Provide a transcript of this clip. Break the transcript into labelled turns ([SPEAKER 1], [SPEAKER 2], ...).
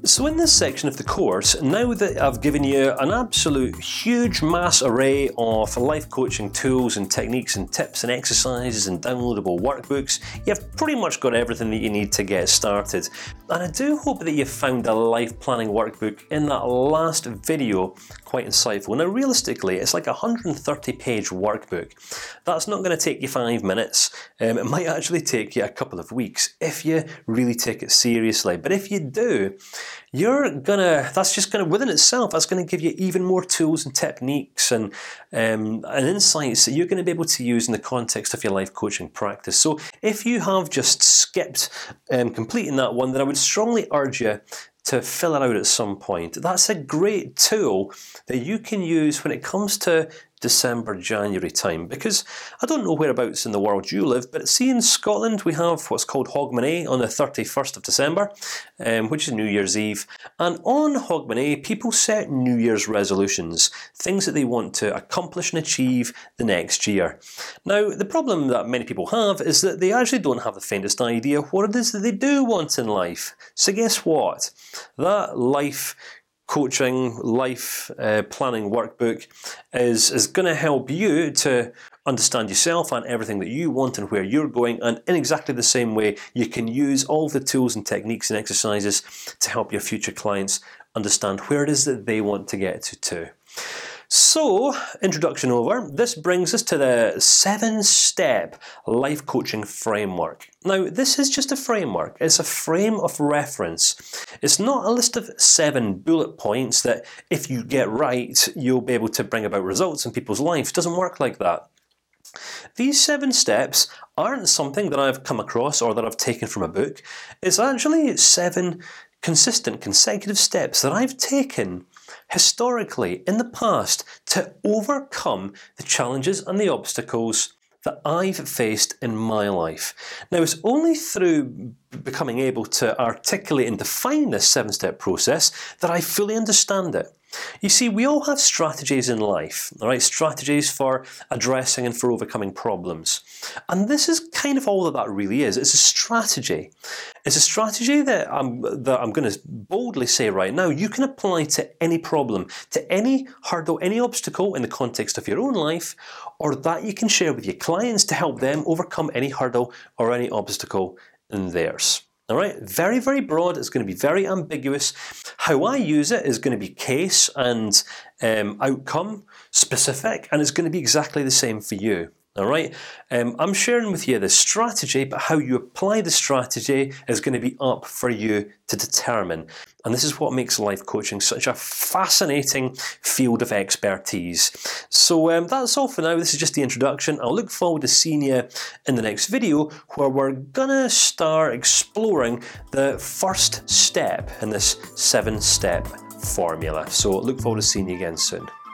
[SPEAKER 1] So in this section of the course, now that I've given you an absolute huge mass array of life coaching tools and techniques and tips and exercises and downloadable workbooks, you've pretty much got everything that you need to get started. And I do hope that you've found the life planning workbook in that last video quite insightful. Now realistically, it's like a 130-page workbook. That's not going to take you 5 minutes. It might actually take you a couple of weeks if you really take it seriously. But if you do, that's just gonna within itself, that's going to give you even more tools and techniques and insights that you're going to be able to use in the context of your life coaching practice. So if you have just skipped completing that one, then I would strongly urge you to fill it out at some point. That's a great tool that you can use when it comes to December, January time, because I don't know whereabouts in the world you live, but see in Scotland we have what's called Hogmanay on the 31st of December, which is New Year's Eve, and on Hogmanay people set New Year's resolutions, things that they want to accomplish and achieve the next year. Now the problem that many people have is that they actually don't have the faintest idea what it is that they do want in life. So guess what? That life coaching, life planning workbook is going to help you to understand yourself and everything that you want and where you're going, and in exactly the same way, you can use all the tools and techniques and exercises to help your future clients understand where it is that they want to get to too. So, introduction over. This brings us to the 7-step life coaching framework. Now, this is just a framework. It's a frame of reference. It's not a list of 7 bullet points that, if you get right, you'll be able to bring about results in people's lives. It doesn't work like that. These 7 steps aren't something that I've come across or that I've taken from a book. It's actually 7 consistent, consecutive steps that I've taken historically in the past to overcome the challenges and the obstacles that I've faced in my life. Now, it's only through becoming able to articulate and define this 7-step process that I fully understand it. You see, we all have strategies in life, all right? Strategies for addressing and for overcoming problems, and this is kind of all that really is. It's a strategy. It's a strategy that I'm going to boldly say right now you can apply to any problem, to any hurdle, any obstacle in the context of your own life, or that you can share with your clients to help them overcome any hurdle or any obstacle in theirs. All right, very, very broad. It's going to be very ambiguous. How I use it is going to be case and outcome specific, and it's going to be exactly the same for you. All right, I'm sharing with you the strategy, but how you apply the strategy is going to be up for you to determine. And this is what makes life coaching such a fascinating field of expertise. So that's all for now. This is just the introduction. I'll look forward to seeing you in the next video, where we're gonna start exploring the first step in this 7-step formula. So look forward to seeing you again soon.